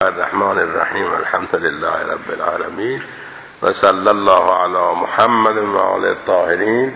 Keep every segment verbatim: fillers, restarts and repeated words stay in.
الرحمن الرحیم الحمد لله رب العالمین و صلی الله علی محمد و آله الطاهرین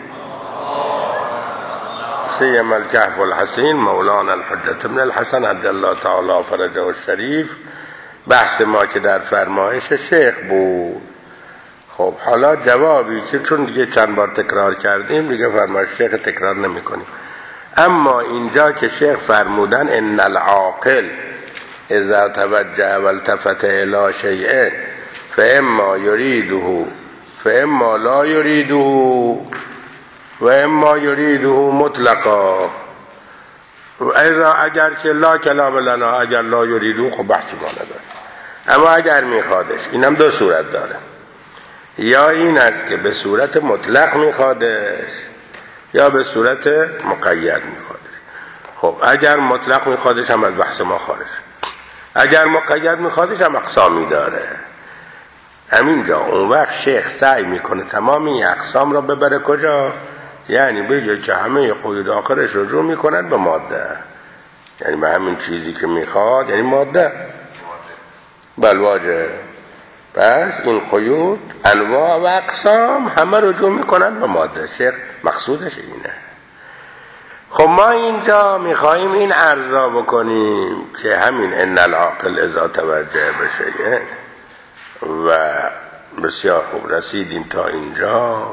سیما الکهف الحسین مولانا الحجة ابن الحسن عجل الله تعالی فرجه الشریف. بحث ما که در فرمایش شیخ بود. خب حالا جوابی که چون دیگه چند بار تکرار کردیم دیگه فرمایش شیخ تکرار نمی کنیم. اما اینجا که شیخ فرمودن ان العاقل اذا توجه والتفت الى شیء فاما یریده فاما لا یریده و اما یریده مطلقا، اذا اگر که لا کلام لنا، اگر لا یریده خب بحثی ما نداره. اما اگر میخوادش، اینم دو صورت داره، یا این است که به صورت مطلق میخوادش یا به صورت مقید میخوادش. خب اگر مطلق میخوادش هم از بحث ما خارج، اگر مقید میخوادش هم اقسامی داره. همینجا اون وقت شیخ سعی میکنه تمام این اقسام را ببره کجا؟ یعنی بگه که همه قیود آخرش رجوع میکنن به ماده، یعنی به همین چیزی که میخواد، یعنی ماده بلواجه. پس این قیود انواع و اقسام همه رجوع میکنن به ماده. شیخ مقصودش اینه. خب ما اینجا میخواییم این عرض را بکنیم که همین ان العاقل اذا توجه بشه و بسیار خوب رسیدیم تا اینجا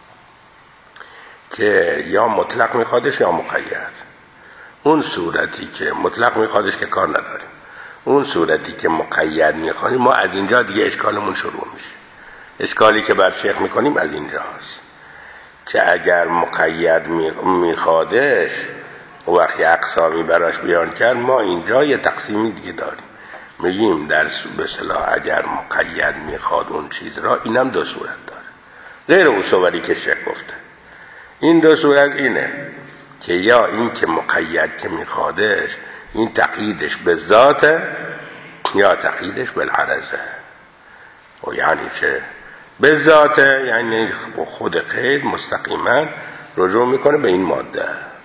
که یا مطلق میخوادش یا مقید. اون صورتی که مطلق میخوادش که کار نداریم، اون صورتی که مقید میخوانیم ما از اینجا دیگه اشکالمون شروع میشه. اشکالی که بر شیخ میکنیم از اینجاست که اگر مقید میخوادش و وقتی اقسامی براش بیان کرد، ما اینجا یه تقسیمی دیگه داریم. میگیم در به اصطلاح اگر مقید میخواد اون چیز را، اینم دو صورت داره غیر اون صوری که شیخ گفته. این دو صورت اینه که یا این که مقید که میخوادش این تقییدش به ذاته یا تقییدش بالعرضه. و یعنی چه به ذاته؟ یعنی خود قید مستقیما رجوع میکنه به این ماده.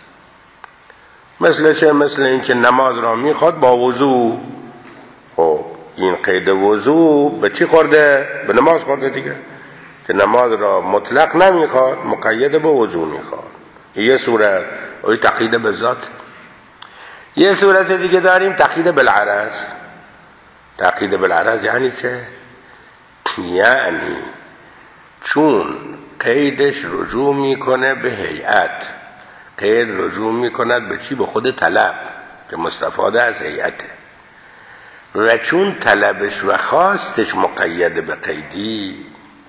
مثل چه؟ مثل این که نماز را میخواد با وضو. خب این قید وضو به چی خورده؟ به نماز خورده دیگه، که نماز را مطلق نمیخواد، مقید به وضو میخواد. یه صورت اوی تقیید به ذات. یه صورت دیگه داریم تقیید بالعرض. تقیید بالعرض یعنی چه؟ یعنی چون قیدش رجوع میکنه به هیئت، قید رجوع میکند به چی؟ به خود طلب که مستفاده از هیئته، و چون طلبش و خواستش مقید به قیدی،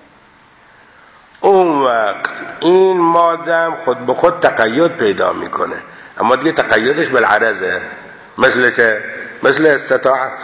اون وقت این مادم خود به خود تقید پیدا میکنه. اما دیگه تقیدش بالعرضه. مثل چه؟ مثل استطاعت.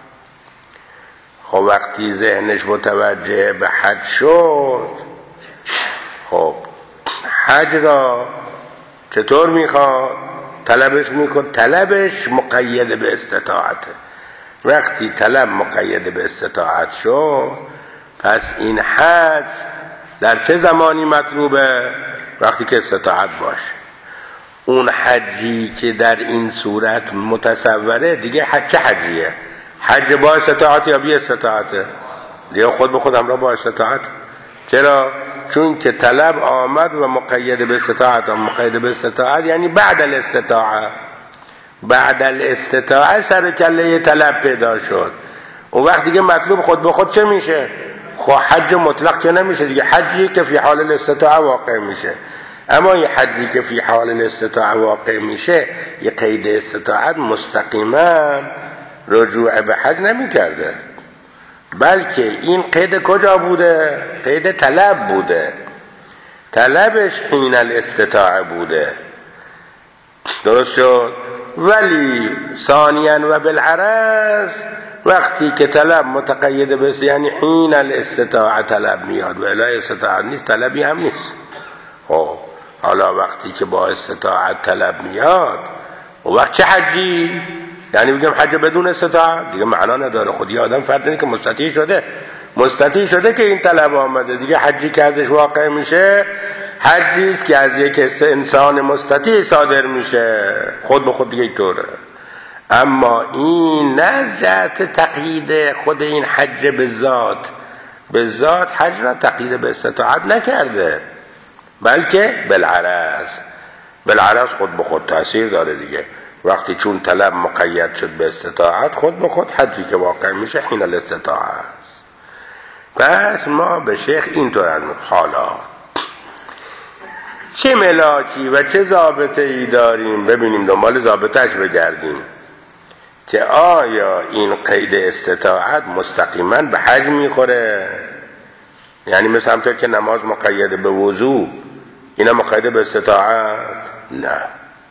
خب وقتی ذهنش متوجه به حج شد، خب حج را چطور میخواد؟ طلبش میکن، طلبش مقید به استطاعته. وقتی طلب مقید به استطاعت شد، پس این حج در چه زمانی مطلوبه؟ وقتی که استطاعت باشه. اون حجی که در این صورت متصوره دیگه حج چه حجیه؟ حج با استطاعت یا بی استطاعته؟ دیگه خود به خود همراه با استطاعت. چرا؟ چون که طلب آمد و مقید به استطاعت و مقید به استطاعت یعنی بعد الاستطاعه. بعد الاستطاعه سر کله طلب پیدا شد. اون وقت دیگه مطلوب خود به خود چه میشه؟ خب حج مطلق که نمیشه دیگه، حجی که فی حال الاستطاعه واقع میشه. اما یه حجی که فی حال الاستطاعه واقع میشه، یه قید استطاعت مستقیما رجوع به حج نمی کرده، بلکه این قید کجا بوده؟ قید طلب بوده. طلبش حین الاستطاعه بوده. درست شد؟ ولی ثانیاً و بالعرض وقتی که طلب متقید به یعنی حین الاستطاعه طلب میاد و الی استطاعت نیست، طلبی هم نیست. خب حالا وقتی که با استطاعت طلب میاد، و وقت چه حجی؟ یعنی بگم حج بدون استطاعت دیگه معنا نداره. خودی آدم فرض اینه که مستطیع شده، مستطیع شده که این طلب آمده دیگه. حجی که ازش واقع میشه حجی است که از یک انسان مستطیع صادر میشه، خود به خود دیگه اینطوره. اما این نه جهت تقیید خود این حج به ذات، به ذات حج را تقیید به استطاعت نکرده، بلکه بالعرض. بالعرض خود به خود تأثیر داره دیگه. وقتی چون طلب مقید شد به استطاعت، خود به خود حجی که واقع میشه حین الاستطاعت است. پس ما به شیخ اینطور انو حالا چه ملاکی و چه ضابطه ای داریم، ببینیم دنبال ضابطهش بگردیم که آیا این قید استطاعت مستقیما به حج میخوره؟ یعنی مثل همطور که نماز مقیده به وضو، اینا مقیده به استطاعت؟ نه.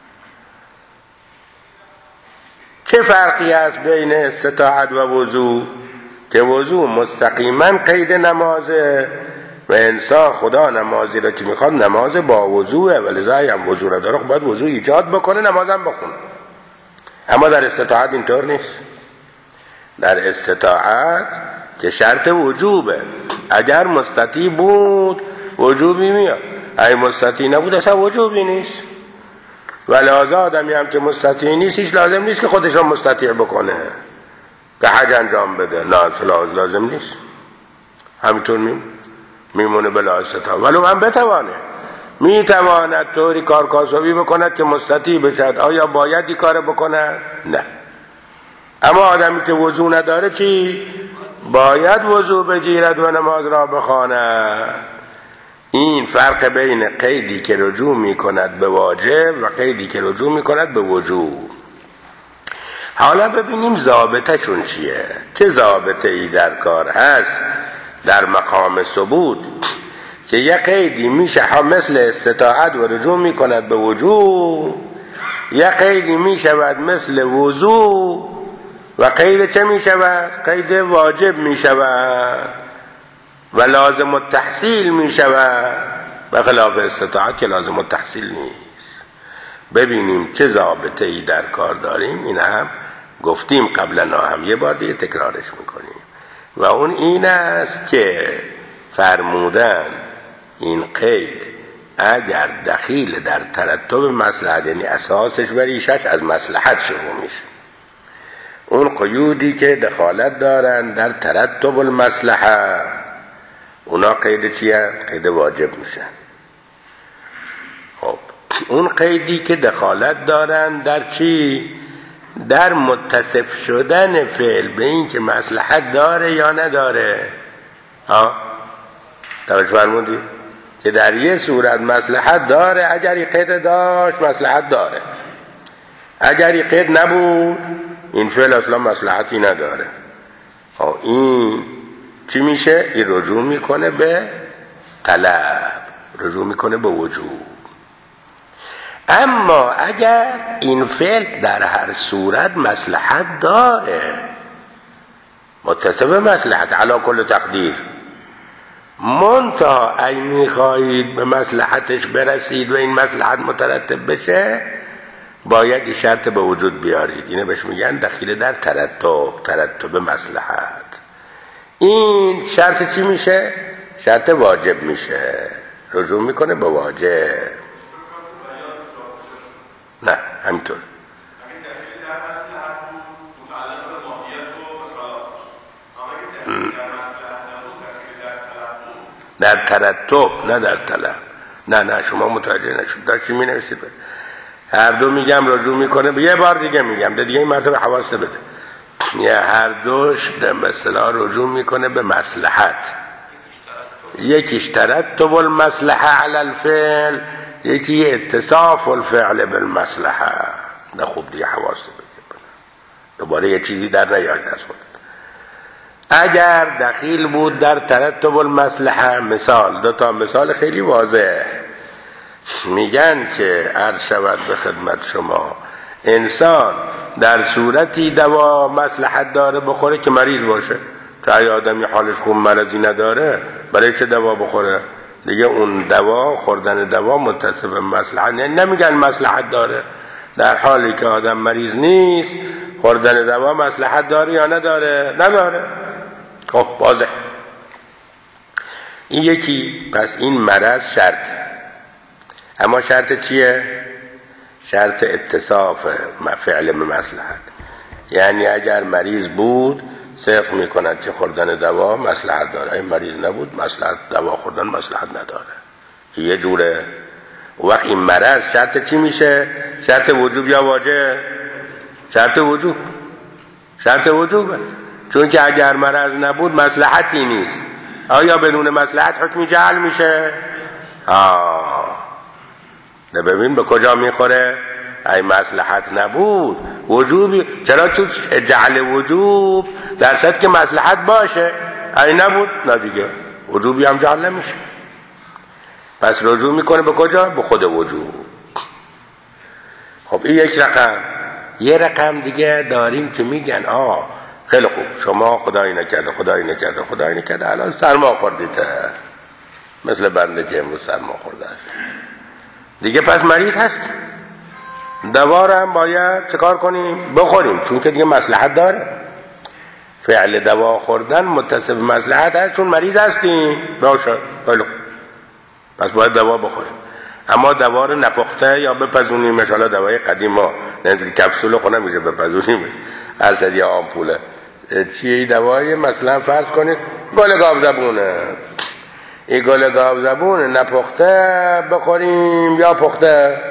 چه فرقی هست بین استطاعت و وضو؟ که وضو مستقیما قید نمازه و انسان خدا نمازی را که میخواد نماز با وضوه، ولذا هم وضو را داره خب باید وضو ایجاد بکنه نمازم بخونه. اما در استطاعت اینطور نیست. در استطاعت که شرط وجوبه، اگر مستطیع بود وجوبی میاد، اگه مستطیع نبود اصلا وجوبی نیست. و لازم آدمی هم که مستطیع نیست هیچ لازم نیست که خودش را مستطیع بکنه که حج انجام بده، نه لازم نیست، همینطور میم میمونه بلا استطاعت. ولو هم بتوانه، میتواند طوری کارکاسبی بکند که مستطیع بشد. آیا باید این کار بکند؟ نه. اما آدمی که وضو نداره چی؟ باید وضو بگیرد و نماز را بخواند. این فرق بین قیدی که رجوع میکند به واجب و قیدی که رجوع میکند به وجوب. حالا ببینیم ضابطه‌شون چیه، چه ضابطه ای در کار هست در مقام ثبوت که یه قیدی میشه هم مثل استطاعت و رجوع میکند به وجوب، یه قیدی میشود مثل وضو و قید چه میشود؟ قید واجب میشود و لازم التحصیل میشود، به خلاف استطاعت که لازم التحصیل نیست. ببینیم چه ضابطه ای در کار داریم. این هم گفتیم قبلا، هم یه بار دیگه تکرارش میکنیم و اون این است که فرمودن این قید اگر دخیل در ترتب مصلحت، یعنی اساسش و ریشش از مصلحت شروع میشه، اون قیودی که دخالت دارن در ترتب المصلحه اونا قید چیه؟ قید واجب میشن. خب اون قیدی که دخالت دارن در چی؟ در متصف شدن فعل به این که مصلحت داره یا نداره. ها توجه فرمودی؟ که در یه صورت مصلحت داره، اگر این قید داشت مصلحت داره، اگر این قید نبود این فعل اصلا مصلحتی نداره. ها این چی میشه؟ این رجوع میکنه به طلب، رجوع میکنه به وجوب. اما اگر این فعل در هر صورت مصلحت داره، متصف مصلحت علی کل تقدیر، منتها اگه میخواهید به مصلحتش برسید و این مصلحت مترتب بشه باید این شرط به وجود بیارید. اینه بهش میگن دخیل در ترتب، ترتب مصلحت. این شرط چی میشه؟ شرط واجب میشه، رجوع میکنه به واجب. نه همینطور در ترتب نه در طلب. نه نه شما متوجه نشد داشتی می نویسید. هر دو میگم رجوع میکنه. یه بار دیگه میگم ده دیگه این مرتبه حواسه بده. یه هر دوش در مثلا رجوع میکنه به مصلحت. یکیش ترتب المصلحه علی الفعل، یکی اتصاف الفعل بالمصلحه. نه خوب دیگه حواسه بده دوباره یه چیزی در نیاد از خود. اگر دخیل بود در ترتب المصلحه، مثال دو تا مثال خیلی واضح میگن که عرض شود به خدمت شما، انسان در صورتی دوا مصلحت داره بخوره که مریض باشه. تا اگه آدمی حالش خوب مرضی نداره برای چه دوا بخوره؟ دیگه اون دوا، خوردن دوا متصف مصلحت نه. نمیگن مصلحت داره در حالی که آدم مریض نیست. خوردن دوا مصلحت داره یا نداره؟ نداره. خب واضح. این یکی. پس این مرض شرط، اما شرط چیه؟ شرط اتصاف فعل به مصلحت. یعنی اگر مریض بود صرف میکند که خوردن دوا مصلحت داره، این مریض نبود مصلحت دوا خوردن مصلحت نداره. یه جوره. وقت این مرض شرط چی میشه؟ شرط وجوب یا واجب؟ شرط وجوب. شرط وجوبه. چون که اگر مرض نبود مصلحتی نیست. آیا بدون مصلحت حکمی جعل میشه؟ آه نه ببین به کجا میخوره؟ ای مصلحت نبود وجوبی. چرا؟ چون جعل وجوب در صورتی که مصلحت باشه. ای نبود نه دیگه وجوبی هم جعل نمیشه. پس رجوع میکنه به کجا؟ به خود وجوب. خب این یک رقم. یه رقم دیگه داریم که میگن آه خیلی خوب شما خدایی نکرده خدایی نکرده خدایی نکرده الان سرما خوردید، مثل بنده که امروز سرما خورده است دیگه، پس مریض هست، دوا رو هم باید چه کار کنیم؟ بخوریم، چون که دیگه مصلحت داره. فعل دوا خوردن متصل به مصلحت هست، چون مریض هستیم. باشه خیلی خوب پس باید دوا بخوریم. اما دوا رو نپخته یا بپزونیم، مثلا دوای قدیم ما نزدیک کپسول خونه میشه بپزونیم ارشد یا آمپوله چیه ای دوای، مثلا فرض کنید گل گاو زبونه، این گل گاو زبونه نپخته بخوریم یا پخته؟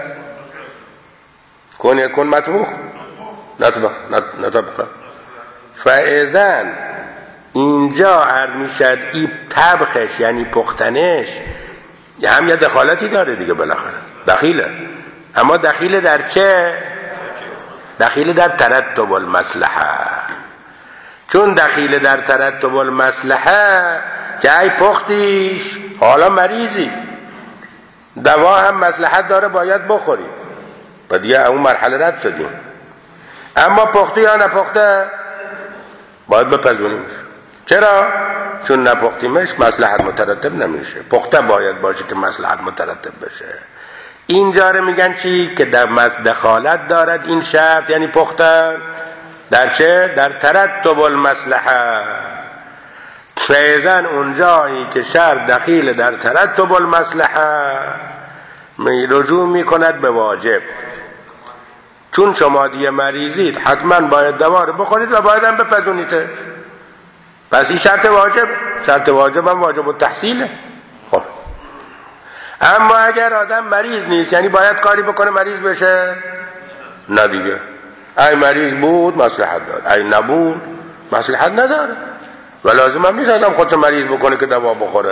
کن یکون مطبوخ نطبخ نطبخه. فاذن اینجا عرض میشد این طبخش یعنی پختنش هم یه دخالتی داره دیگه، بالاخره دخیله. اما دخیله در چه؟ دخیله در ترتب المصلحه. چون دخیله در ترتب المصلحه که ای پختیش حالا مریضی، دوا هم مصلحت داره باید بخوری، و دیگه اون مرحله رد شدیم. اما پختی یا نپخته باید بپزونیمش. چرا؟ چون نپختیمش مصلحت مترتب نمیشه، پخته باید باشه که مصلحت مترتب بشه. اینجا رو میگن چی؟ که در دخالت دارد این شرط، یعنی پختن در چه؟ در ترتب المصلحه. فیضن اونجایی که شرط دخیل در ترتب المصلحه رجوع میکند به واجب. چون شما دیگه مریضید حتما باید دوا رو بخورید و باید هم بپزونید، پس این شرط واجب. شرط واجب هم واجب التحصیله. خب اما اگر آدم مریض نیست یعنی باید کاری بکنه مریض بشه؟ نه دیگه، ای مریض بود مصلحت داره، ای نبود مصلحت نداره و لازم هم نیست آدم خودش مریض بکنه که دوا بخوره.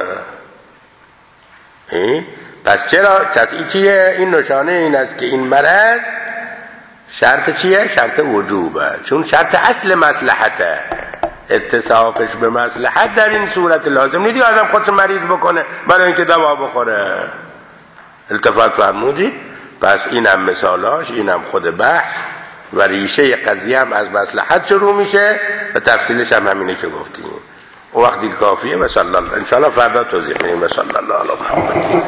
این پس چرا؟ پس این چیه؟ این نشانه این است که این مرض شرط چیه؟ شرط وجوبه. چون شرط اصل مصلحته، اتصافش به مصلحت در این صورت لازم نیست آدم خودش مریض بکنه برای اینکه دوا بخوره. التفات فرمودید؟ پس اینم مثالاش، اینم خود بحث و ریشه قضیه هم از مصلحت شروع میشه و تفصیلش هم همینه که گفتیم. اون وقتی کافیه. و صلی الله انشاءالله فردا توضیح میدیم. و صلی الله علی محمد.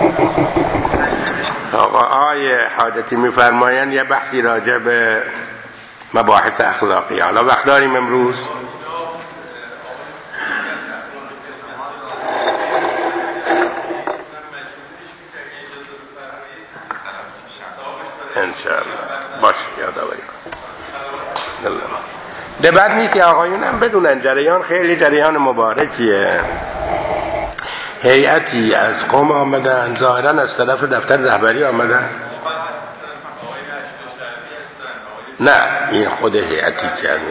آقا آیه حاجتی میفرمایند یه بحثی راجع به مباحث اخلاقی. حالا وقت داریم امروز؟ انشاءالله باشه یادآوری کن. ده بد نیست یا آقایون هم بدونن جریان خیلی جریان مبارکیه. هیئتی از قوم آمدن، ظاهرا از طرف دفتر رهبری آمدن. نه این خود هیئتی کردیم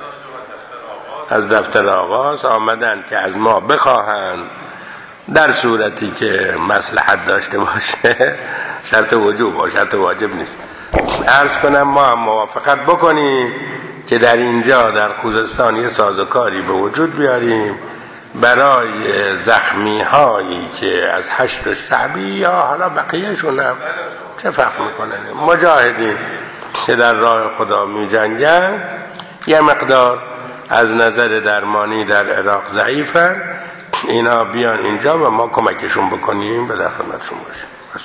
از دفتر آغاز آمدن که از ما بخواهن در صورتی که مصلحت داشته باشه، شرط وجوب و شرط واجب نیست، عرض کنم ما هم موافقت بکنیم که در اینجا در خوزستان یه سازوکاری به وجود بیاریم برای زخمی هایی که از هشت شعبی یا حالا بقیهشون هم چه فرق میکنن، مجاهدین که در راه خدا می جنگن، یه مقدار از نظر درمانی در عراق ضعیفن، اینا بیان اینجا و ما کمکشون بکنیم به در خدمتشون باشیم.